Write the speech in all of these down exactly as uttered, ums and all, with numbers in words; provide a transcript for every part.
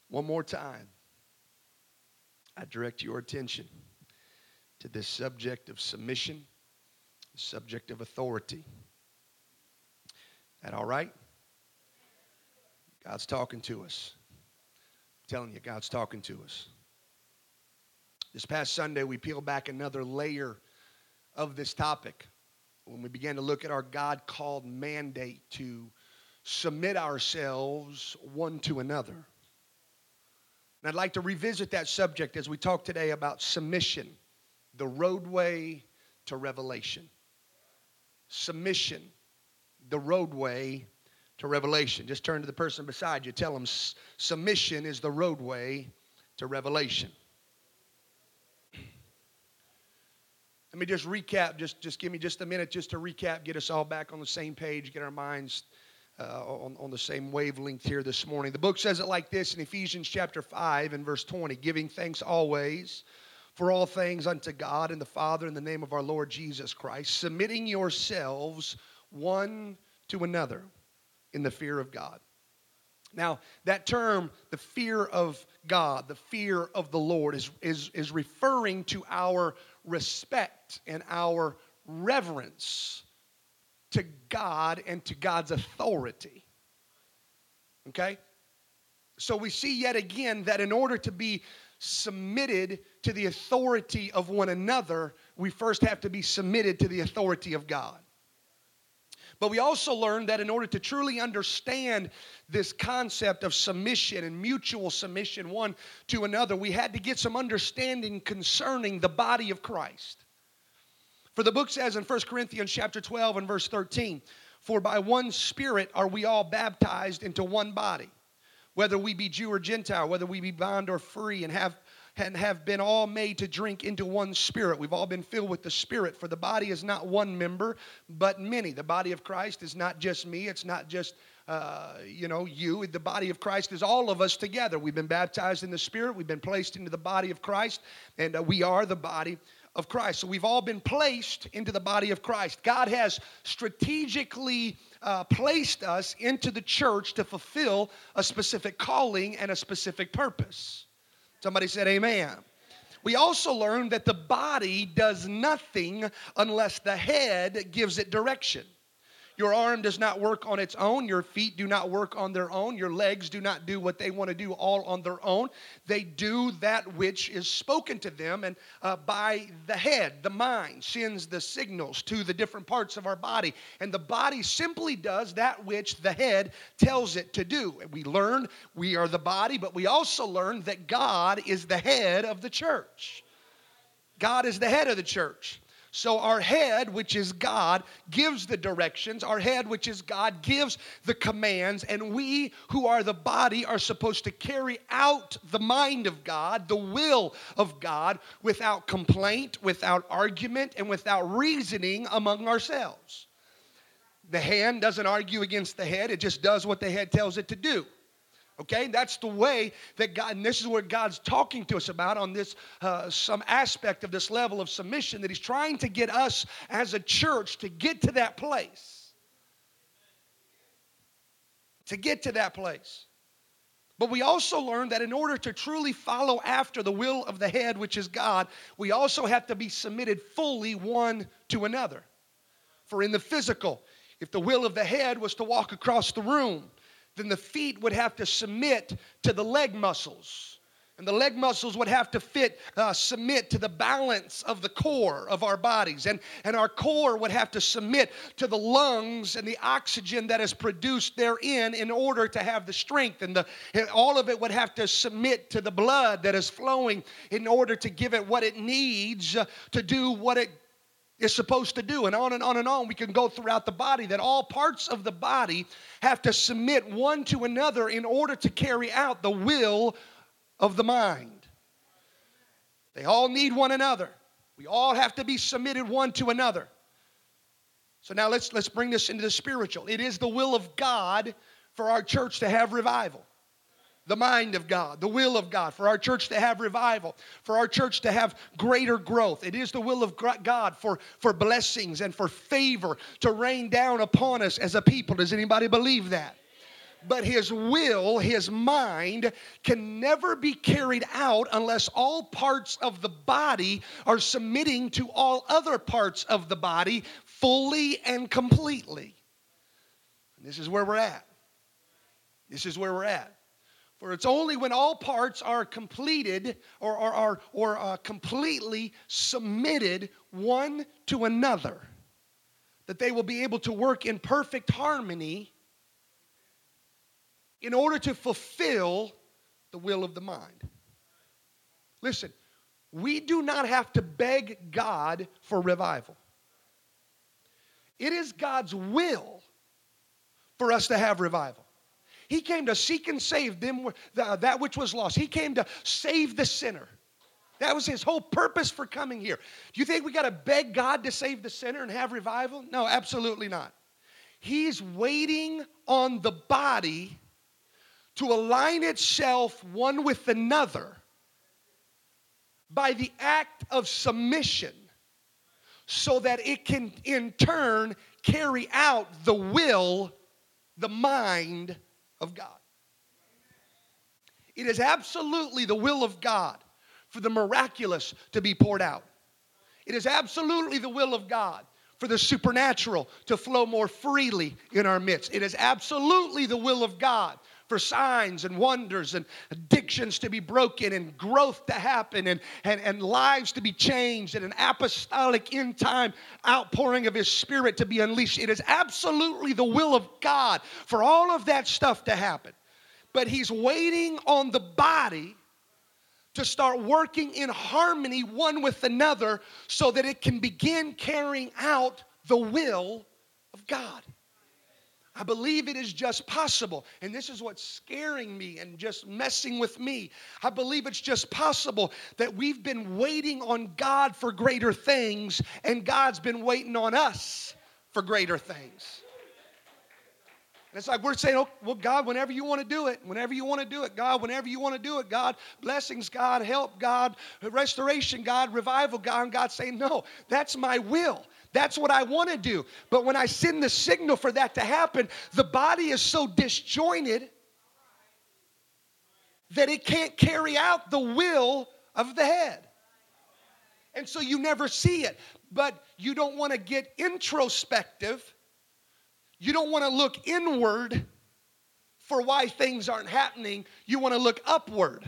One more time, I direct your attention to this subject of submission, the subject of authority. That all right? God's talking to us. I'm telling you, God's talking to us. This past Sunday, we peeled back another layer of this topic when we began to look at our God-called mandate to submit ourselves one to another. And I'd like to revisit that subject as we talk today about submission, the roadway to revelation. Submission, the roadway to revelation. Just turn to the person beside you. Tell them submission is the roadway to revelation. Let me just recap. Just, just give me just a minute just to recap, get us all back on the same page, get our minds Uh, on, on the same wavelength here this morning. The book says it like this in Ephesians chapter five and verse twenty, giving thanks always for all things unto God and the Father in the name of our Lord Jesus Christ, submitting yourselves one to another in the fear of God. Now, that term, the fear of God, the fear of the Lord, is, is, is referring to our respect and our reverence to God and to God's authority. Okay? So we see yet again that in order to be submitted to the authority of one another, we first have to be submitted to the authority of God. But we also learned that in order to truly understand this concept of submission and mutual submission one to another, we had to get some understanding concerning the body of Christ. For the book says in First Corinthians chapter twelve and verse thirteen, for by one Spirit are we all baptized into one body, whether we be Jew or Gentile, whether we be bond or free, and have, and have been all made to drink into one Spirit. We've all been filled with the Spirit, for the body is not one member, but many. The body of Christ is not just me, it's not just Uh, you know, you, the body of Christ is all of us together. We've been baptized in the Spirit. We've been placed into the body of Christ, and uh, we are the body of Christ. So we've all been placed into the body of Christ. God has strategically uh, placed us into the church to fulfill a specific calling and a specific purpose. Somebody said amen. We also learned that the body does nothing unless the head gives it direction. Your arm does not work on its own. Your feet do not work on their own. Your legs do not do what they want to do all on their own. They do that which is spoken to them, and uh, by the head, the mind, sends the signals to the different parts of our body. And the body simply does that which the head tells it to do. And we learned we are the body, but we also learned that God is the head of the church. God is the head of the church. So our head, which is God, gives the directions. Our head, which is God, gives the commands. And we, who are the body, are supposed to carry out the mind of God, the will of God, without complaint, without argument, and without reasoning among ourselves. The hand doesn't argue against the head. It just does what the head tells it to do. Okay, that's the way that God, and this is what God's talking to us about on this, uh, some aspect of this level of submission, that He's trying to get us as a church to get to that place. To get to that place. But we also learned that in order to truly follow after the will of the head, which is God, we also have to be submitted fully one to another. For in the physical, if the will of the head was to walk across the room, then the feet would have to submit to the leg muscles. And the leg muscles would have to fit, uh, submit to the balance of the core of our bodies. And, and our core would have to submit to the lungs and the oxygen that is produced therein in order to have the strength. And, the, and all of it would have to submit to the blood that is flowing in order to give it what it needs uh, to do what it is supposed to do. And on and on and on we can go throughout the body, that all parts of the body have to submit one to another in order to carry out the will of the mind. They all need one another. We all have to be submitted one to another. So now let's let's bring this into the spiritual. It is the will of God for our church to have revival. The mind of God, the will of God, for our church to have revival, for our church to have greater growth. It is the will of God for, for blessings and for favor to rain down upon us as a people. Does anybody believe that? But his will, his mind, can never be carried out unless all parts of the body are submitting to all other parts of the body fully and completely. And this is where we're at. This is where we're at. For it's only when all parts are completed or, or, or, or uh, completely submitted one to another that they will be able to work in perfect harmony in order to fulfill the will of the mind. Listen, we do not have to beg God for revival. It is God's will for us to have revival. He came to seek and save them, that which was lost. He came to save the sinner. That was his whole purpose for coming here. Do you think we got to beg God to save the sinner and have revival? No, absolutely not. He's waiting on the body to align itself one with another by the act of submission so that it can in turn carry out the will, the mind of God. It is absolutely the will of God for the miraculous to be poured out. It is absolutely the will of God for the supernatural to flow more freely in our midst. It is absolutely the will of God for signs and wonders and addictions to be broken and growth to happen and, and, and lives to be changed and an apostolic end time outpouring of his Spirit to be unleashed. It is absolutely the will of God for all of that stuff to happen. But he's waiting on the body to start working in harmony one with another so that it can begin carrying out the will of God. I believe it is just possible, and this is what's scaring me and just messing with me. I believe it's just possible that we've been waiting on God for greater things, and God's been waiting on us for greater things. And it's like we're saying, oh, well, God, whenever you want to do it, whenever you want to do it, God, whenever you want to do it, God, blessings, God, help, God, restoration, God, revival, God. And God's saying, no, that's my will. That's what I want to do. But when I send the signal for that to happen, the body is so disjointed that it can't carry out the will of the head. And so you never see it. But you don't want to get introspective. You don't want to look inward for why things aren't happening. You want to look upward.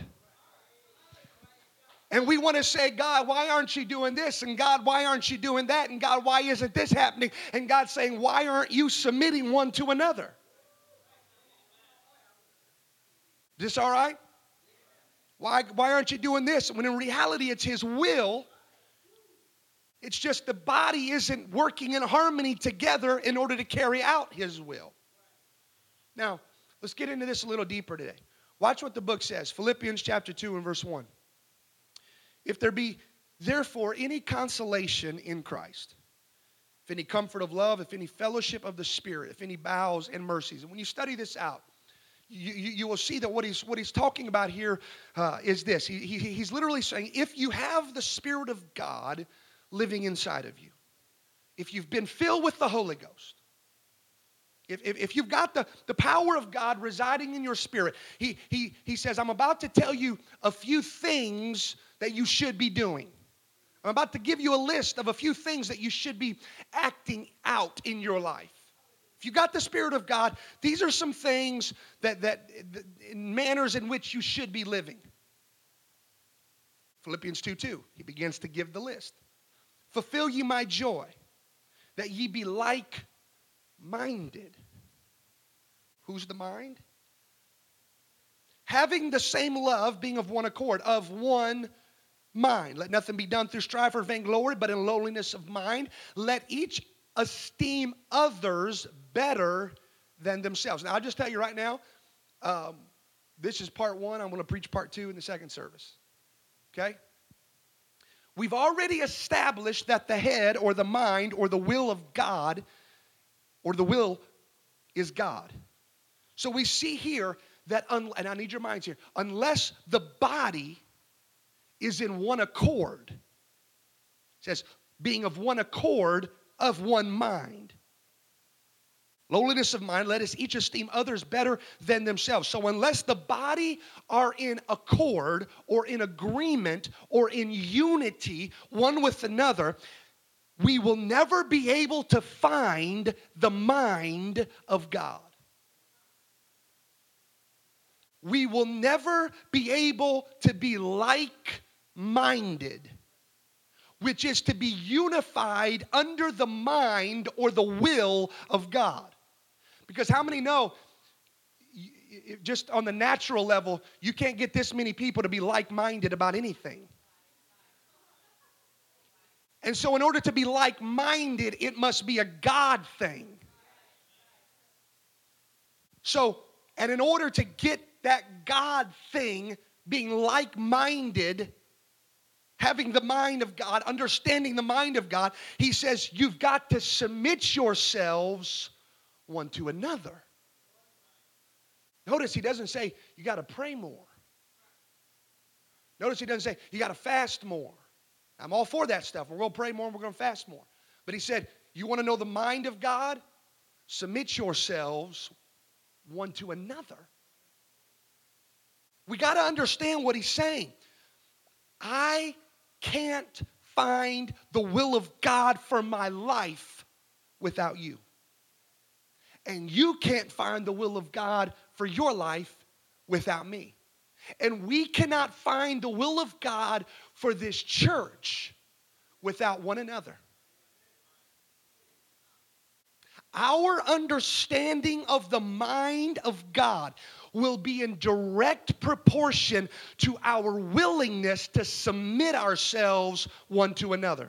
And we want to say, God, why aren't you doing this? And God, why aren't you doing that? And God, why isn't this happening? And God's saying, why aren't you submitting one to another? Is this all right? Why, why aren't you doing this? When in reality, it's his will. It's just the body isn't working in harmony together in order to carry out his will. Now, let's get into this a little deeper today. Watch what the book says. Philippians chapter two and verse one. If there be therefore any consolation in Christ, if any comfort of love, if any fellowship of the Spirit, if any bowels and mercies. And when you study this out, you, you, you will see that what he's, what he's talking about here uh, is this. He, he, he's literally saying, if you have the Spirit of God living inside of you, if you've been filled with the Holy Ghost, If, if, if you've got the, the power of God residing in your spirit, he, he, he says, I'm about to tell you a few things that you should be doing. I'm about to give you a list of a few things that you should be acting out in your life. If you got the Spirit of God, these are some things that, that, that manners in which you should be living. Philippians two two, he begins to give the list. Fulfill ye my joy, that ye be like-minded. Who's the mind? Having the same love, being of one accord, of one mind. Let nothing be done through strife or vainglory, but in lowliness of mind. Let each esteem others better than themselves. Now, I'll just tell you right now, um, this is part one. I'm going to preach part two in the second service. Okay? We've already established that the head or the mind or the will of God or the will is God. So we see here that, un- and I need your minds here, unless the body is in one accord, it says being of one accord, of one mind. Lowliness of mind, let us each esteem others better than themselves. So unless the body are in accord or in agreement or in unity one with another, we will never be able to find the mind of God. We will never be able to be like-minded, which is to be unified under the mind or the will of God. Because how many know, just on the natural level, you can't get this many people to be like-minded about anything. And so in order to be like-minded, it must be a God thing. So, and in order to get that God thing, being like-minded, having the mind of God, understanding the mind of God, he says you've got to submit yourselves one to another. Notice he doesn't say you got to pray more. Notice he doesn't say you got to fast more. I'm all for that stuff. We're going to pray more and we're going to fast more. But he said, you want to know the mind of God? Submit yourselves one to another. We got to understand what he's saying. I can't find the will of God for my life without you. And you can't find the will of God for your life without me. And we cannot find the will of God for this church without one another. Our understanding of the mind of God will be in direct proportion to our willingness to submit ourselves one to another.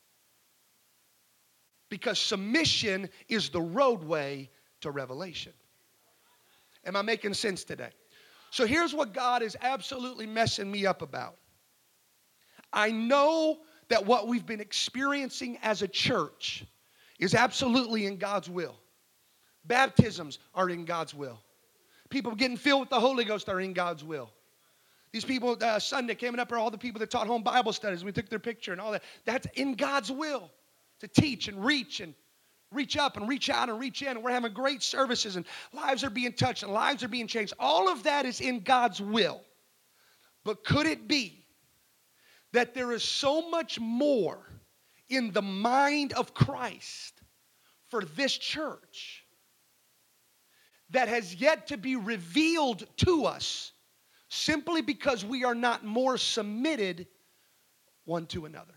Because submission is the roadway to revelation. Am I making sense today? So here's what God is absolutely messing me up about. I know that what we've been experiencing as a church is absolutely in God's will. Baptisms are in God's will. People getting filled with the Holy Ghost are in God's will. These people, uh, Sunday, coming up are all the people that taught home Bible studies. We took their picture and all that. That's in God's will to teach and reach and reach up and reach out and reach in. And we're having great services and lives are being touched and lives are being changed. All of that is in God's will. But could it be that there is so much more in the mind of Christ for this church that has yet to be revealed to us simply because we are not more submitted one to another?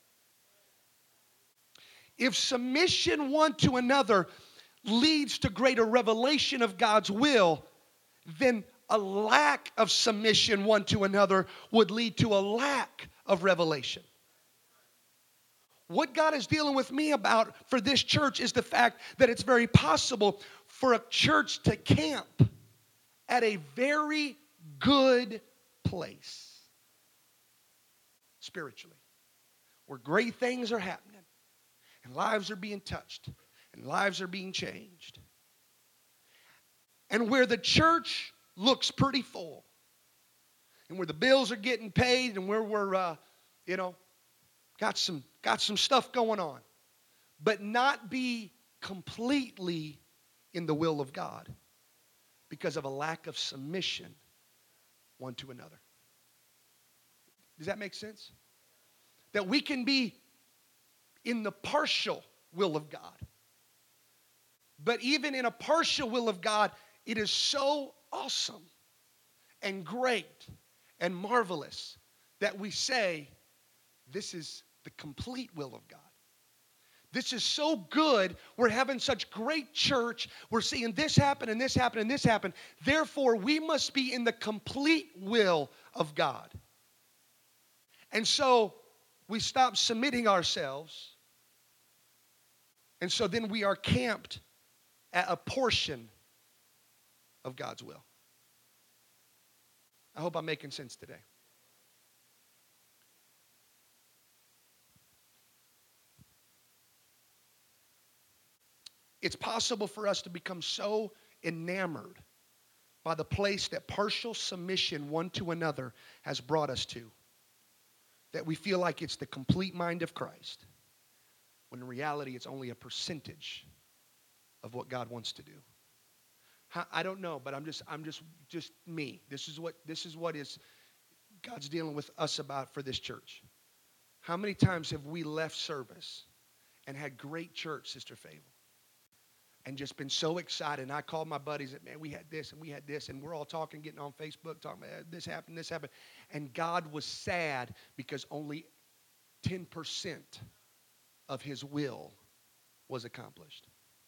If submission one to another leads to greater revelation of God's will, then a lack of submission one to another would lead to a lack of revelation. What God is dealing with me about for this church is the fact that it's very possible for a church to camp at a very good place spiritually, where great things are happening and lives are being touched and lives are being changed, and where the church looks pretty full and where the bills are getting paid and where we're, uh, you know, got some got some stuff going on, but not be completely in the will of God because of a lack of submission one to another. Does that make sense? That we can be in the partial will of God. But even in a partial will of God, it is so awesome and great and marvelous that we say, this is the complete will of God. This is so good. We're having such great church. We're seeing this happen and this happen and this happen. Therefore, we must be in the complete will of God. And so we stop submitting ourselves. And so then we are camped at a portion of God's will. I hope I'm making sense today. It's possible for us to become so enamored by the place that partial submission one to another has brought us to that we feel like it's the complete mind of Christ, when in reality it's only a percentage of what God wants to do. How, I don't know, but I'm just I'm just just me. This is what this is what is God's dealing with us about for this church. How many times have we left service and had great church, Sister Fable, and just been so excited? And I called my buddies and, man, we had this and we had this, and we're all talking, getting on Facebook, talking about this happened, this happened. And God was sad because only ten percent of his will was accomplished.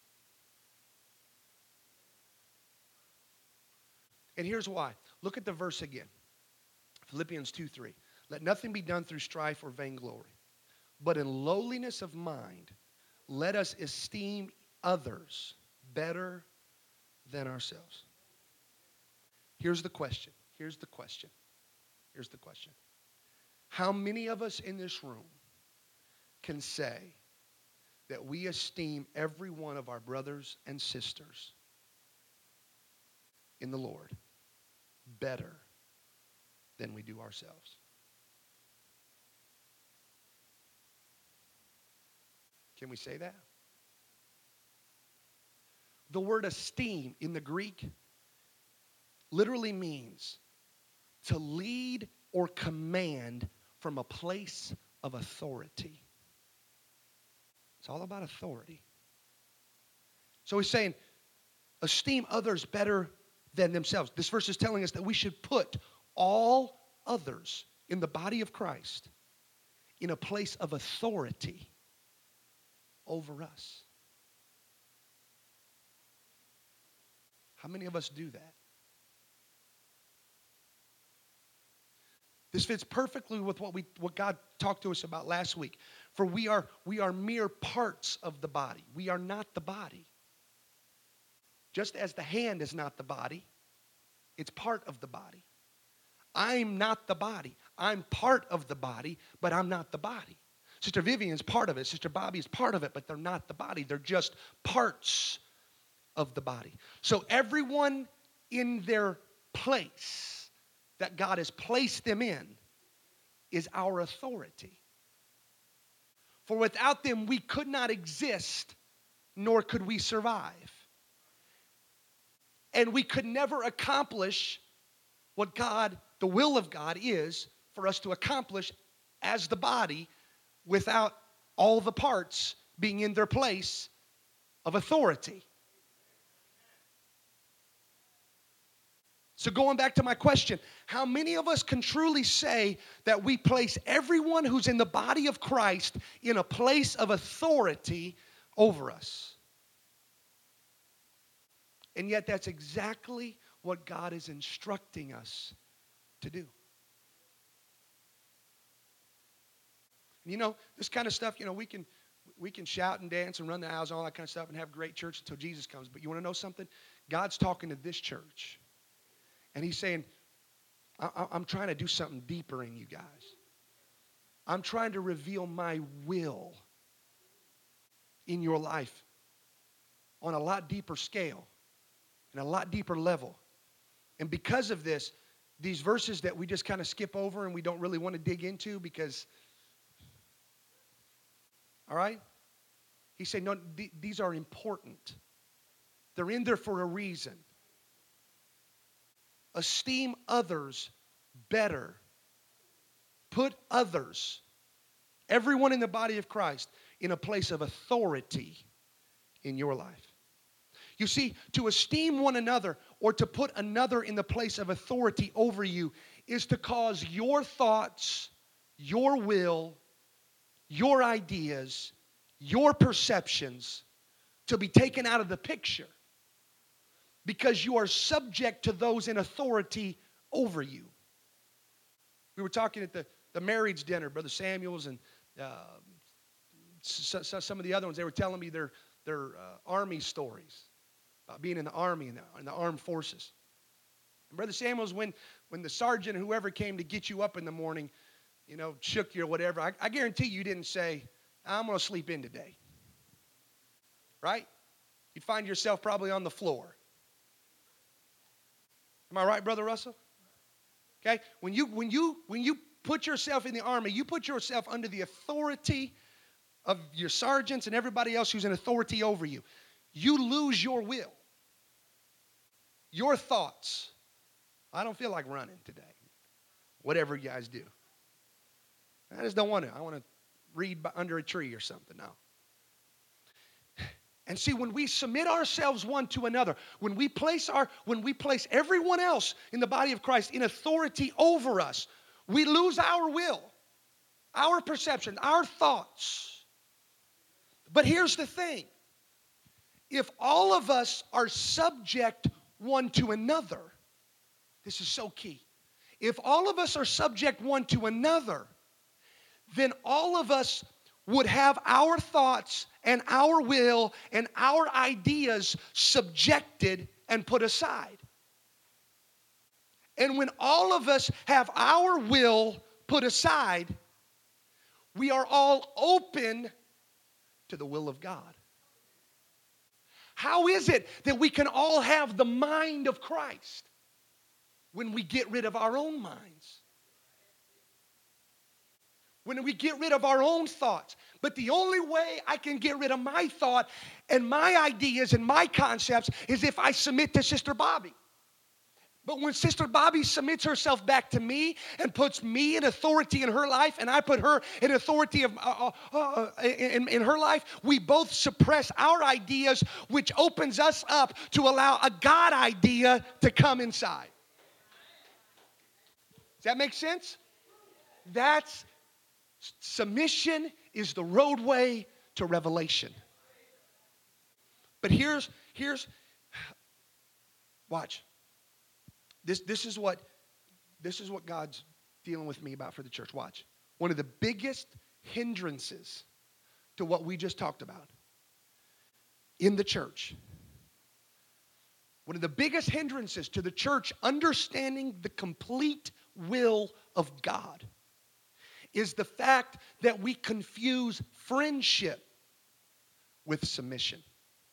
And here's why. Look at the verse again. Philippians two three. Let nothing be done through strife or vainglory, but in lowliness of mind, let us esteem others better than ourselves. Here's the question. Here's the question. Here's the question. How many of us in this room can say that we esteem every one of our brothers and sisters in the Lord better than we do ourselves? Can we say that? The word esteem in the Greek literally means to lead or command from a place of authority. It's all about authority. So he's saying, esteem others better than themselves. This verse is telling us that we should put all others in the body of Christ in a place of authority over us. How many of us do that? This fits perfectly with what we what God talked to us about last week. For we are we are mere parts of the body. We are not the body. Just as the hand is not the body, it's part of the body. I'm not the body. I'm part of the body, but I'm not the body. Sister Vivian's part of it. Sister Bobby is part of it, but they're not the body. They're just parts of the body. So everyone in their place that God has placed them in is our authority. For without them, we could not exist, nor could we survive. And we could never accomplish what God, the will of God is for us to accomplish as the body without all the parts being in their place of authority. So going back to my question, how many of us can truly say that we place everyone who's in the body of Christ in a place of authority over us? And yet that's exactly what God is instructing us to do. You know, this kind of stuff, you know, we can we can shout and dance and run the aisles and all that kind of stuff and have great church until Jesus comes. But you want to know something? God's talking to this church. And he's saying, I- I'm trying to do something deeper in you guys. I'm trying to reveal my will in your life on a lot deeper scale and a lot deeper level. And because of this, these verses that we just kind of skip over and we don't really want to dig into because, all right? He said, no, th- these are important. They're in there for a reason. Esteem others better. Put others, everyone in the body of Christ, in a place of authority in your life. You see, to esteem one another or to put another in the place of authority over you is to cause your thoughts, your will, your ideas, your perceptions to be taken out of the picture because you are subject to those in authority over you. We were talking at the, the marriage dinner, Brother Samuels and uh, so, so some of the other ones. They were telling me their, their uh, army stories about being in the army and the, in the armed forces. And Brother Samuels, when, when the sergeant, whoever came to get you up in the morning, you know, shook you or whatever, I, I guarantee you didn't say, I'm going to sleep in today. Right? You'd find yourself probably on the floor. Am I right, Brother Russell? Okay? When you, when you, when you put yourself in the army, you put yourself under the authority of your sergeants and everybody else who's in authority over you. you lose your will, your thoughts. I don't feel like running today. Whatever you guys do. I just don't want to. I want to read by, under a tree or something now. And see, when we submit ourselves one to another, when we place our, when we place everyone else in the body of Christ in authority over us, we lose our will, our perception, our thoughts. But here's the thing. If all of us are subject one to another, this is so key. If all of us are subject one to another, then all of us would have our thoughts and our will and our ideas subjected and put aside. And when all of us have our will put aside, we are all open to the will of God. How is it that we can all have the mind of Christ when we get rid of our own minds? When we get rid of our own thoughts. But the only way I can get rid of my thought and my ideas and my concepts is if I submit to Sister Bobby. But when Sister Bobby submits herself back to me and puts me in authority in her life, and I put her in authority of, uh, uh, uh, in, in her life, we both suppress our ideas, which opens us up to allow a God idea to come inside. Does that make sense? That's submission is the roadway to revelation. But here's, here's, watch. This, this is what, this is what God's dealing with me about for the church. Watch. One of the biggest hindrances to what we just talked about in the church, one of the biggest hindrances to the church understanding the complete will of God is the fact that we confuse friendship with submission.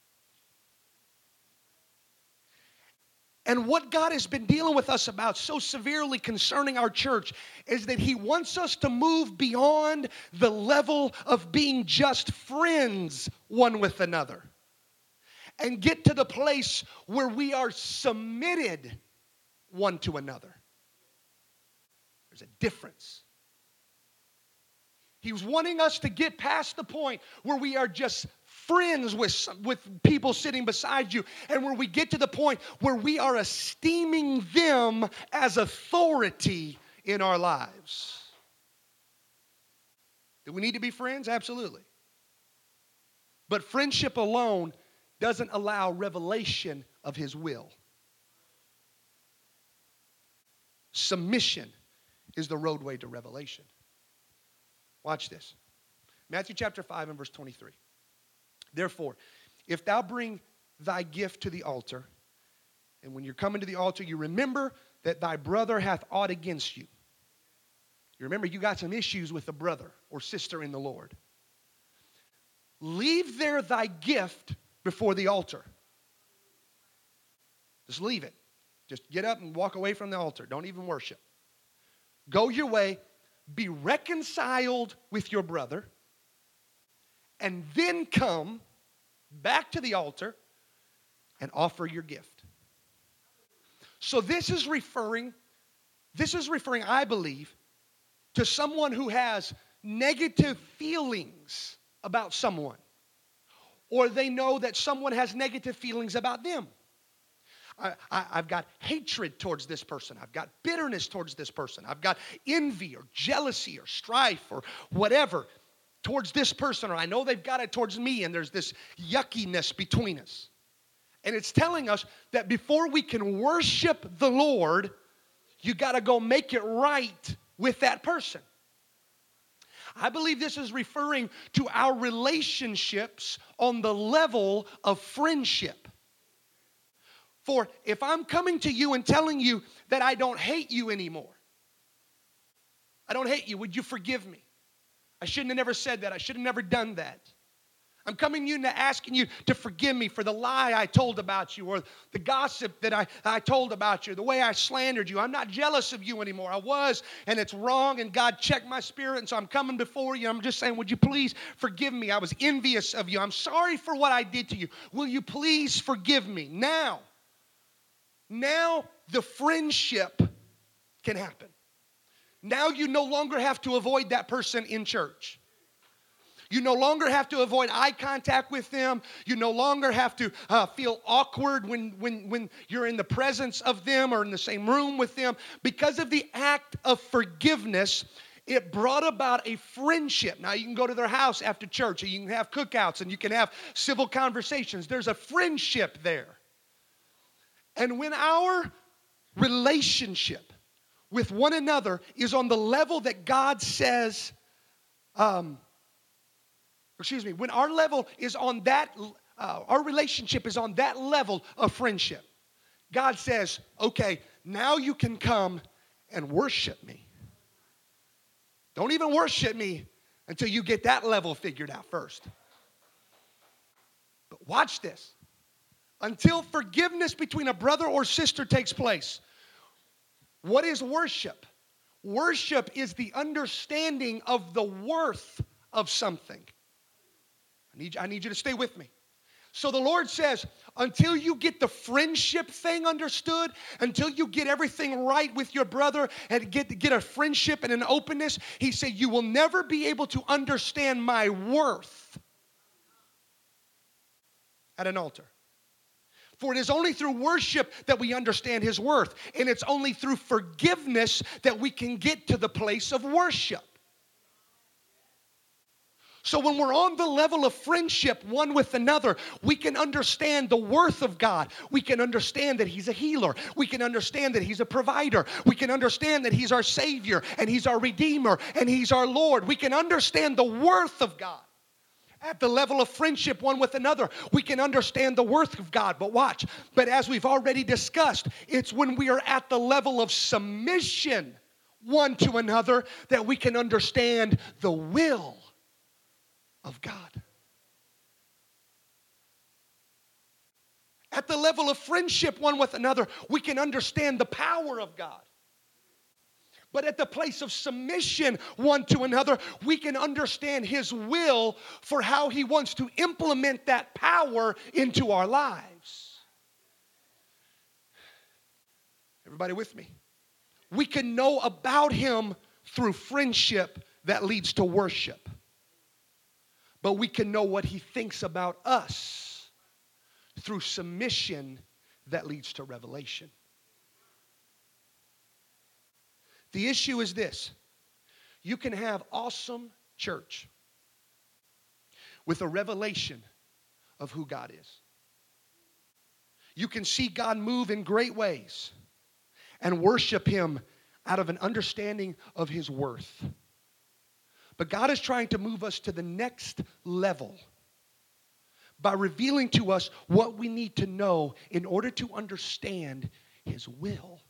And what God has been dealing with us about so severely concerning our church is that He wants us to move beyond the level of being just friends one with another and get to the place where we are submitted one to another. There's a difference. He was wanting us to get past the point where we are just friends with, with people sitting beside you, and where we get to the point where we are esteeming them as authority in our lives. Do we need to be friends? Absolutely. But friendship alone doesn't allow revelation of His will. Submission is the roadway to revelation. Watch this. Matthew chapter five and verse twenty-three. Therefore, if thou bring thy gift to the altar, and when you're coming to the altar, you remember that thy brother hath aught against you. You remember you got some issues with a brother or sister in the Lord. Leave there thy gift before the altar. Just leave it. Just get up and walk away from the altar. Don't even worship. Go your way. Be reconciled with your brother, and then come back to the altar and offer your gift. So this is referring, this is referring, I believe, to someone who has negative feelings about someone, or they know that someone has negative feelings about them. I, I, I've got hatred towards this person. I've got bitterness towards this person. I've got envy or jealousy or strife or whatever towards this person. Or I know they've got it towards me, and there's this yuckiness between us. And it's telling us that before we can worship the Lord, you got to go make it right with that person. I believe this is referring to our relationships on the level of friendship. For if I'm coming to you and telling you that I don't hate you anymore, I don't hate you, would you forgive me? I shouldn't have never said that. I should have never done that. I'm coming to you and asking you to forgive me for the lie I told about you or the gossip that I, I told about you, the way I slandered you. I'm not jealous of you anymore. I was, and it's wrong, and God checked my spirit, and so I'm coming before you. I'm just saying, would you please forgive me? I was envious of you. I'm sorry for what I did to you. Will you please forgive me? Now, now the friendship can happen. Now you no longer have to avoid that person in church. You no longer have to avoid eye contact with them. You no longer have to uh, feel awkward when, when, when you're in the presence of them or in the same room with them. Because of the act of forgiveness, it brought about a friendship. Now, you can go to their house after church, and you can have cookouts, and you can have civil conversations. There's a friendship there. And when our relationship with one another is on the level that God says, um, excuse me, when our level is on that, uh, our relationship is on that level of friendship, God says, okay, now you can come and worship me. Don't even worship me until you get that level figured out first. But watch this. Until forgiveness between a brother or sister takes place, what is worship? Worship is the understanding of the worth of something. I need, I need you to stay with me. So the Lord says, until you get the friendship thing understood, until you get everything right with your brother and get, get a friendship and an openness, He said, you will never be able to understand my worth at an altar. For it is only through worship that we understand His worth. And it's only through forgiveness that we can get to the place of worship. So when we're on the level of friendship one with another, we can understand the worth of God. We can understand that He's a healer. We can understand that He's a provider. We can understand that He's our Savior and He's our Redeemer and He's our Lord. We can understand the worth of God. At the level of friendship one with another, we can understand the worth of God. But watch, but as we've already discussed, it's when we are at the level of submission one to another that we can understand the will of God. At the level of friendship one with another, we can understand the power of God. But at the place of submission one to another, we can understand His will for how He wants to implement that power into our lives. Everybody with me? We can know about Him through friendship that leads to worship. But we can know what He thinks about us through submission that leads to revelation. The issue is this. You can have awesome church with a revelation of who God is. You can see God move in great ways and worship Him out of an understanding of His worth. But God is trying to move us to the next level by revealing to us what we need to know in order to understand His will.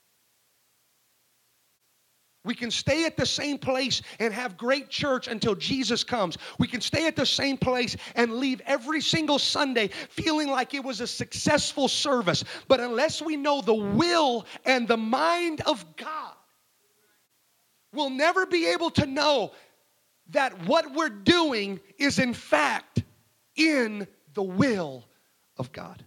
We can stay at the same place and have great church until Jesus comes. We can stay at the same place and leave every single Sunday feeling like it was a successful service. But unless we know the will and the mind of God, we'll never be able to know that what we're doing is in fact in the will of God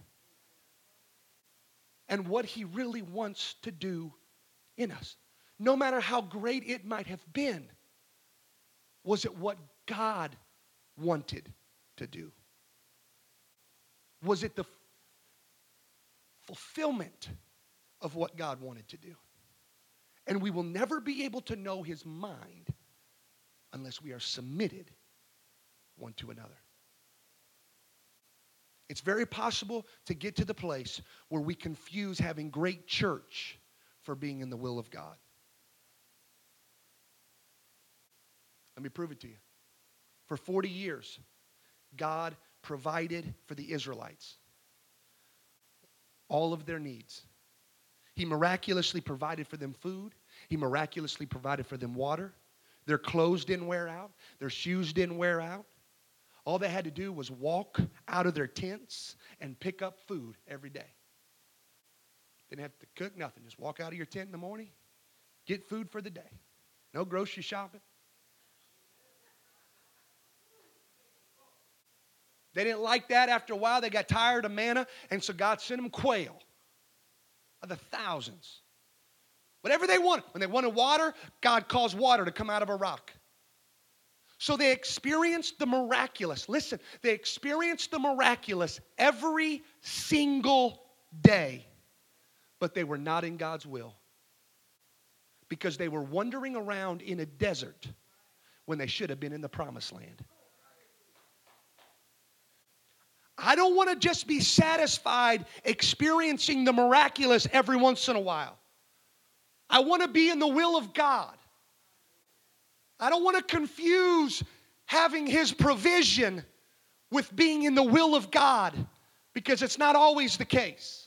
and what He really wants to do in us. No matter how great it might have been, was it what God wanted to do? Was it the fulfillment of what God wanted to do? And we will never be able to know His mind unless we are submitted one to another. It's very possible to get to the place where we confuse having great church for being in the will of God. Let me prove it to you. For forty years, God provided for the Israelites all of their needs. He miraculously provided for them food. He miraculously provided for them water. Their clothes didn't wear out. Their shoes didn't wear out. All they had to do was walk out of their tents and pick up food every day. Didn't have to cook nothing. Just walk out of your tent in the morning, get food for the day. No grocery shopping. They didn't like that. After a while, they got tired of manna, and so God sent them quail of the thousands. Whatever they wanted. When they wanted water, God caused water to come out of a rock. So they experienced the miraculous. Listen, they experienced the miraculous every single day, but they were not in God's will because they were wandering around in a desert when they should have been in the promised land. I don't want to just be satisfied experiencing the miraculous every once in a while. I want to be in the will of God. I don't want to confuse having His provision with being in the will of God, because it's not always the case.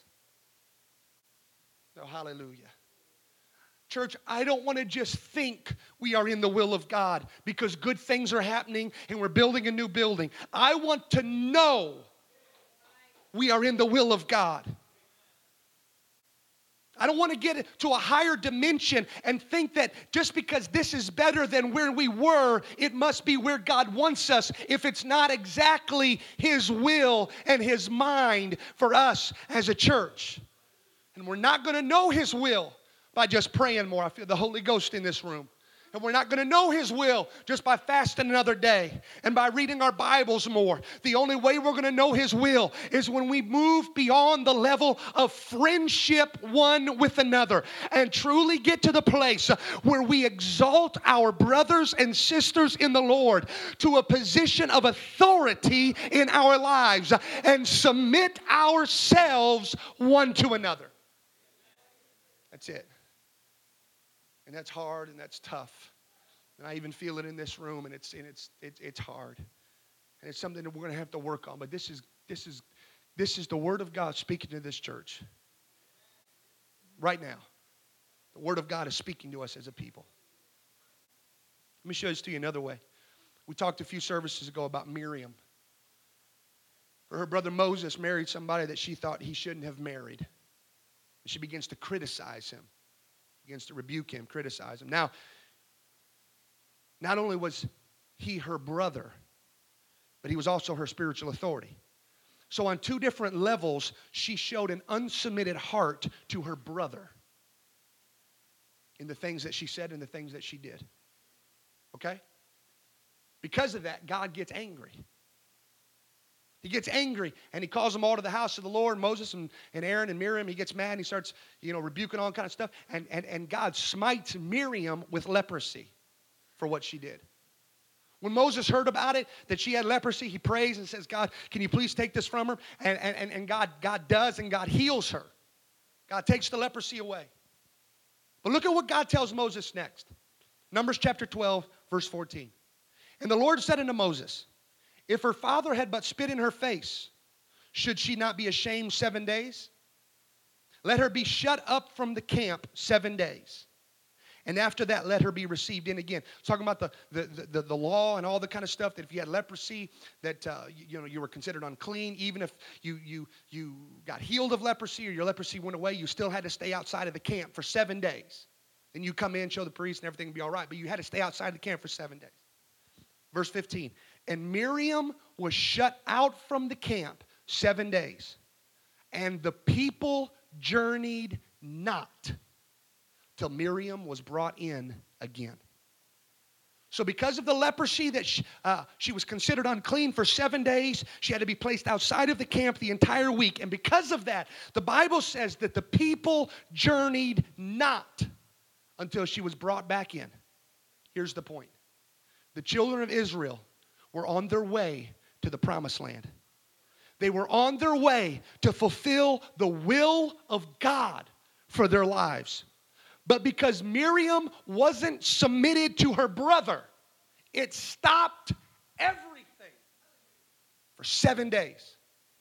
Oh, hallelujah. Church, I don't want to just think we are in the will of God because good things are happening and we're building a new building. I want to know we are in the will of God. I don't want to get to a higher dimension and think that just because this is better than where we were, it must be where God wants us if it's not exactly His will and His mind for us as a church. And we're not going to know His will by just praying more. I feel the Holy Ghost in this room. And we're not going to know His will just by fasting another day and by reading our Bibles more. The only way we're going to know His will is when we move beyond the level of friendship one with another and truly get to the place where we exalt our brothers and sisters in the Lord to a position of authority in our lives and submit ourselves one to another. That's it. And that's hard and that's tough. And I even feel it in this room, and it's and it's it's it's hard. And it's something that we're going to have to work on. But this is this is this is the Word of God speaking to this church. Right now. The Word of God is speaking to us as a people. Let me show this to you another way. We talked a few services ago about Miriam. Her brother Moses married somebody that she thought he shouldn't have married. And she begins to criticize him. Begins to rebuke him, criticize him. Now, not only was he her brother, but he was also her spiritual authority. So on two different levels, she showed an unsubmitted heart to her brother in the things that she said and the things that she did. Okay? Because of that, God gets angry. He gets angry, and he calls them all to the house of the Lord, Moses and, and Aaron and Miriam. He gets mad, and he starts, you know, rebuking all kind of stuff. And, and, and God smites Miriam with leprosy for what she did. When Moses heard about it, that she had leprosy, he prays and says, God, can you please take this from her? And, and, and God, God does, and God heals her. God takes the leprosy away. But look at what God tells Moses next. Numbers chapter twelve, verse fourteen. And the Lord said unto Moses, if her father had but spit in her face, should she not be ashamed seven days? Let her be shut up from the camp seven days. And after that, let her be received in again. It's talking about the, the, the, the law and all the kind of stuff that if you had leprosy, that uh, you, you know you were considered unclean. Even if you, you, you got healed of leprosy or your leprosy went away, you still had to stay outside of the camp for seven days. Then you come in, show the priest, and everything would be all right. But you had to stay outside the camp for seven days. Verse fifteen. And Miriam was shut out from the camp seven days. And the people journeyed not till Miriam was brought in again. So because of the leprosy that she, uh, she was considered unclean for seven days, she had to be placed outside of the camp the entire week. And because of that, the Bible says that the people journeyed not until she was brought back in. Here's the point. The children of Israel were on their way to the promised land. They were on their way to fulfill the will of God for their lives. But because Miriam wasn't submitted to her brother, it stopped everything for seven days.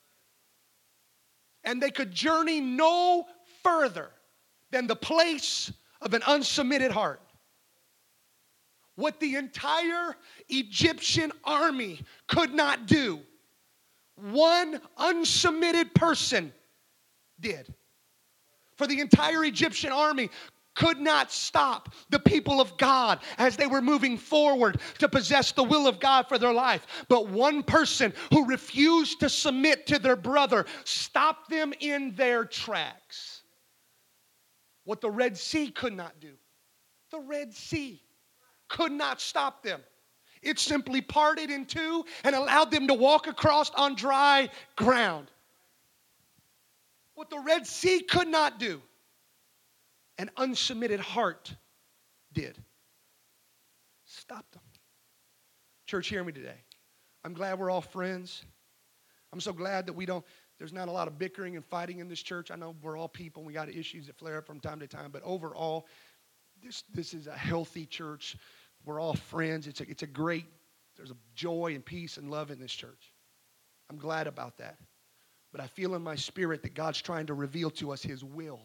And they could journey no further than the place of an unsubmitted heart. what the entire Egyptian army could not do, one unsubmitted person did. For the entire Egyptian army could not stop the people of God as they were moving forward to possess the will of God for their life. But one person who refused to submit to their brother stopped them in their tracks. What the Red Sea could not do. The Red Sea could not stop them. It simply parted in two and allowed them to walk across on dry ground. What the Red Sea could not do, an unsubmitted heart did. Stop them. Church, hear me today. I'm glad we're all friends. I'm so glad that we don't, there's not a lot of bickering and fighting in this church. I know we're all people and we got issues that flare up from time to time, but overall, this, this is a healthy church. We're all friends. It's a, it's a great, there's a joy and peace and love in this church. I'm glad about that. But I feel in my spirit that God's trying to reveal to us His will.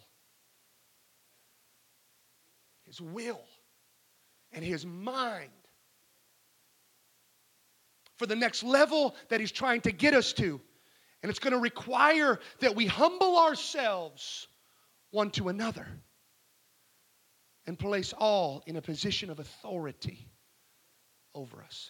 His will and His mind for the next level that He's trying to get us to. And it's going to require that we humble ourselves one to another and place all in a position of authority over us.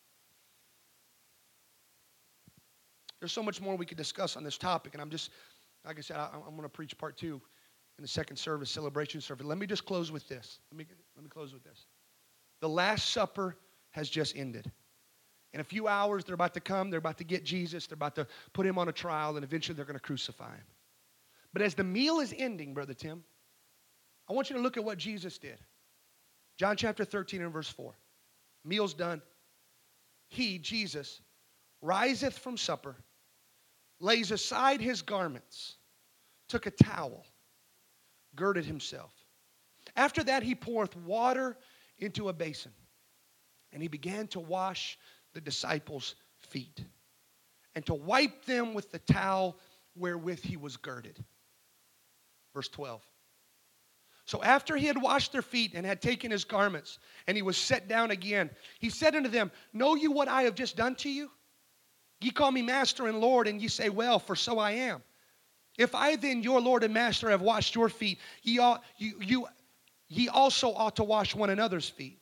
There's so much more we could discuss on this topic, and I'm just, like I said, I, I'm going to preach part two in the second service, celebration service. Let me just close with this. Let me, let me close with this. The Last Supper has just ended. In a few hours, they're about to come. They're about to get Jesus. They're about to put Him on a trial, and eventually they're going to crucify Him. But as the meal is ending, Brother Tim, I want you to look at what Jesus did. John chapter thirteen and verse four. Meal's done. He, Jesus, riseth from supper, lays aside His garments, took a towel, girded Himself. After that, He poureth water into a basin, and He began to wash the disciples' feet, and to wipe them with the towel wherewith He was girded. Verse twelve. So after He had washed their feet and had taken His garments, and He was set down again, He said unto them, Know you what I have just done to you? Ye call me Master and Lord, and ye say, Well, for so I am. If I then, your Lord and Master, have washed your feet, ye, ought, you, you, ye also ought to wash one another's feet.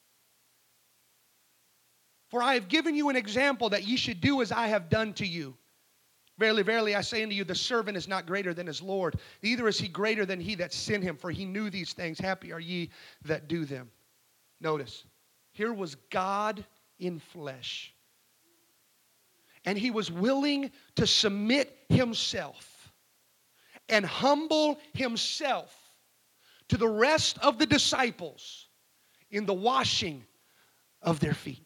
For I have given you an example that ye should do as I have done to you. Verily, verily, I say unto you, the servant is not greater than his Lord, neither is he greater than he that sent him, for he knew these things. Happy are ye that do them. Notice, here was God in flesh. And He was willing to submit Himself and humble Himself to the rest of the disciples in the washing of their feet.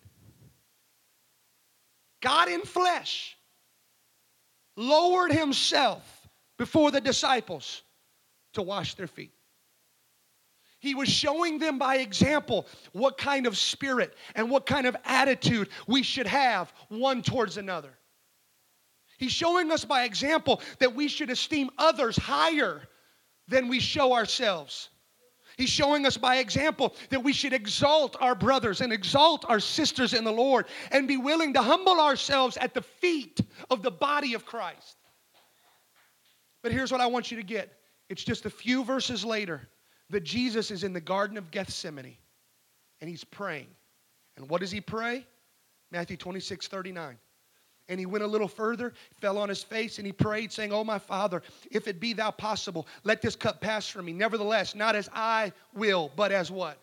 God in flesh lowered Himself before the disciples to wash their feet. He was showing them by example what kind of spirit and what kind of attitude we should have one towards another. He's showing us by example that we should esteem others higher than we show ourselves. He's showing us by example that we should exalt our brothers and exalt our sisters in the Lord and be willing to humble ourselves at the feet of the body of Christ. But here's what I want you to get. It's just a few verses later that Jesus is in the Garden of Gethsemane and He's praying. And what does He pray? Matthew twenty-six thirty-nine. And He went a little further, fell on His face, and He prayed, saying, Oh, my Father, if it be Thou possible, let this cup pass from me. Nevertheless, not as I will, but as what?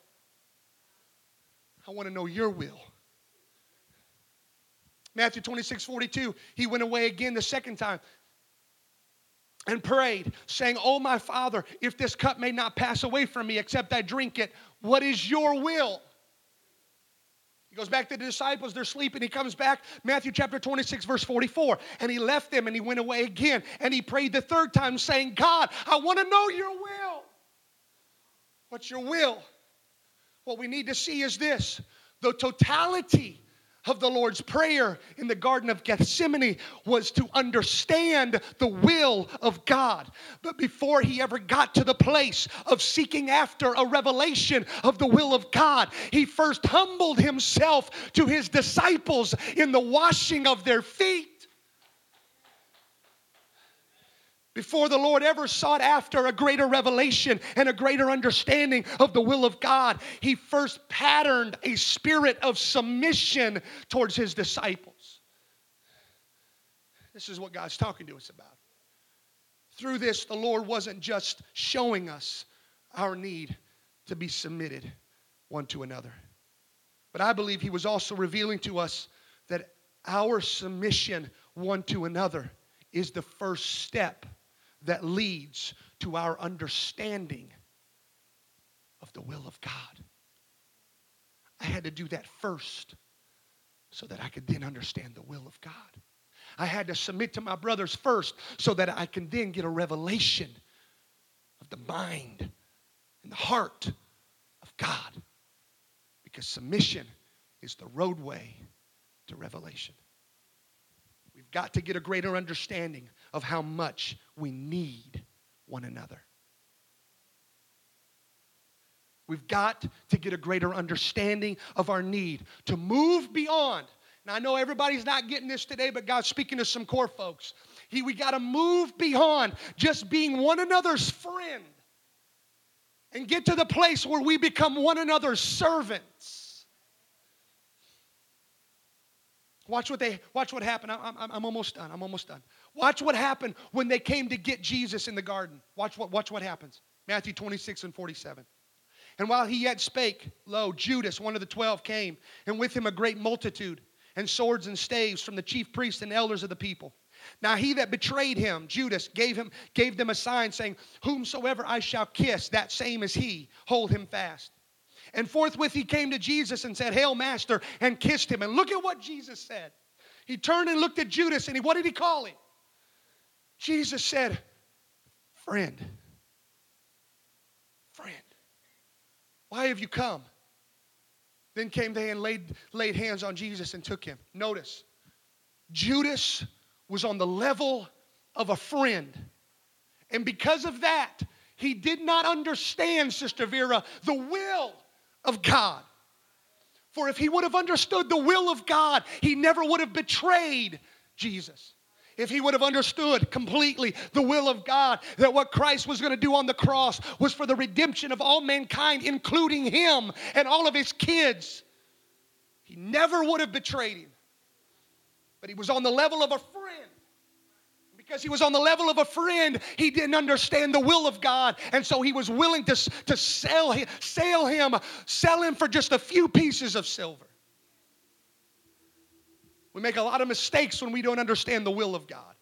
I want to know your will. Matthew twenty-six forty-two, He went away again the second time and prayed, saying, Oh, my Father, if this cup may not pass away from me except I drink it, what is your will? He goes back to the disciples. They're sleeping. He comes back. Matthew chapter twenty-six, verse forty-four. And He left them and He went away again. And He prayed the third time, saying, God, I want to know your will. What's your will? What we need to see is this. The totality of the Lord's Prayer in the Garden of Gethsemane was to understand the will of God. But before he ever got to the place of seeking after a revelation of the will of God, he first humbled himself to his disciples in the washing of their feet. Before the Lord ever sought after a greater revelation and a greater understanding of the will of God, he first patterned a spirit of submission towards his disciples. This is what God's talking to us about. Through this, the Lord wasn't just showing us our need to be submitted one to another, but I believe he was also revealing to us that our submission one to another is the first step that leads to our understanding of the will of God. I had to do that first so that I could then understand the will of God. I had to submit to my brothers first so that I can then get a revelation of the mind and the heart of God. Because submission is the roadway to revelation. We've got to get a greater understanding of how much we need one another. We've got to get a greater understanding of our need to move beyond. Now, I know everybody's not getting this today, but God's speaking to some core folks. He, we got to move beyond just being one another's friend and get to the place where we become one another's servants. Watch what they. Watch what happened. I'm, I'm, I'm almost done. I'm almost done. Watch what happened when they came to get Jesus in the garden. Watch what. Watch what happens. Matthew twenty-six and forty-seven. And while he yet spake, lo, Judas, one of the twelve, came, and with him a great multitude, and swords and staves from the chief priests and elders of the people. Now he that betrayed him, Judas, gave him gave them a sign, saying, Whomsoever I shall kiss, that same is he. Hold him fast. And forthwith he came to Jesus and said, Hail, Master, and kissed him. And look at what Jesus said. He turned and looked at Judas, and he, what did he call him? Jesus said, Friend. Friend. Why have you come? Then came they and laid, laid hands on Jesus and took him. Notice, Judas was on the level of a friend. And because of that, he did not understand, Sister Vera, the will of God. For if he would have understood the will of God, he never would have betrayed Jesus. If he would have understood completely the will of God, that what Christ was going to do on the cross was for the redemption of all mankind, including him and all of his kids, he never would have betrayed him. But he was on the level of a friend. Because he was on the level of a friend, he didn't understand the will of God. And so he was willing to, to sell him, sell him, sell him for just a few pieces of silver. We make a lot of mistakes when we don't understand the will of God.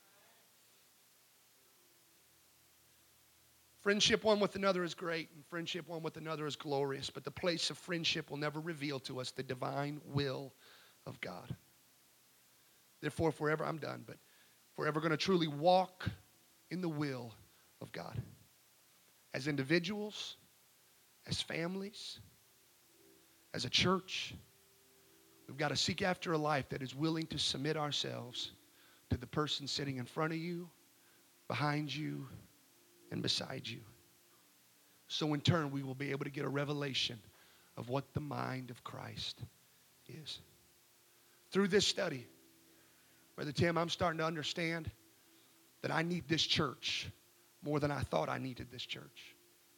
Friendship one with another is great, and friendship one with another is glorious. But the place of friendship will never reveal to us the divine will of God. Therefore, forever, I'm done, but if we're ever going to truly walk in the will of God, as individuals, as families, as a church, we've got to seek after a life that is willing to submit ourselves to the person sitting in front of you, behind you, and beside you. So in turn, we will be able to get a revelation of what the mind of Christ is. Through this study, Brother Tim, I'm starting to understand that I need this church more than I thought I needed this church.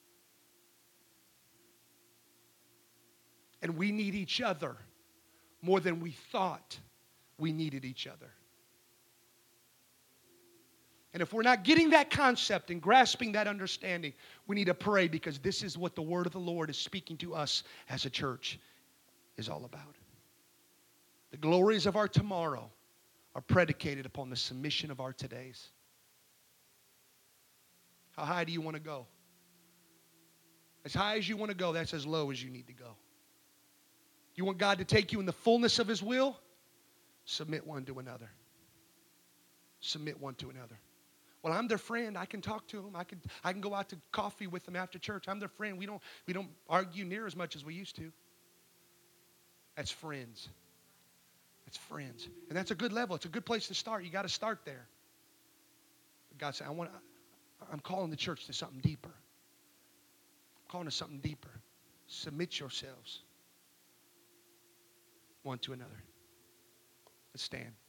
And we need each other more than we thought we needed each other. And if we're not getting that concept and grasping that understanding, we need to pray, because this is what the word of the Lord is speaking to us as a church is all about. The glories of our tomorrow are predicated upon the submission of our todays. How high do you want to go? As high as you want to go, that's as low as you need to go. You want God to take you in the fullness of his will? Submit one to another. Submit one to another. Well, I'm their friend. I can talk to them. I can, I can go out to coffee with them after church. I'm their friend. We don't, we don't argue near as much as we used to. That's friends. That's friends. And that's a good level. It's a good place to start. You got to start there. But God said, I want, I'm calling the church to something deeper. I'm calling to something deeper. Submit yourselves one to another. Let's stand.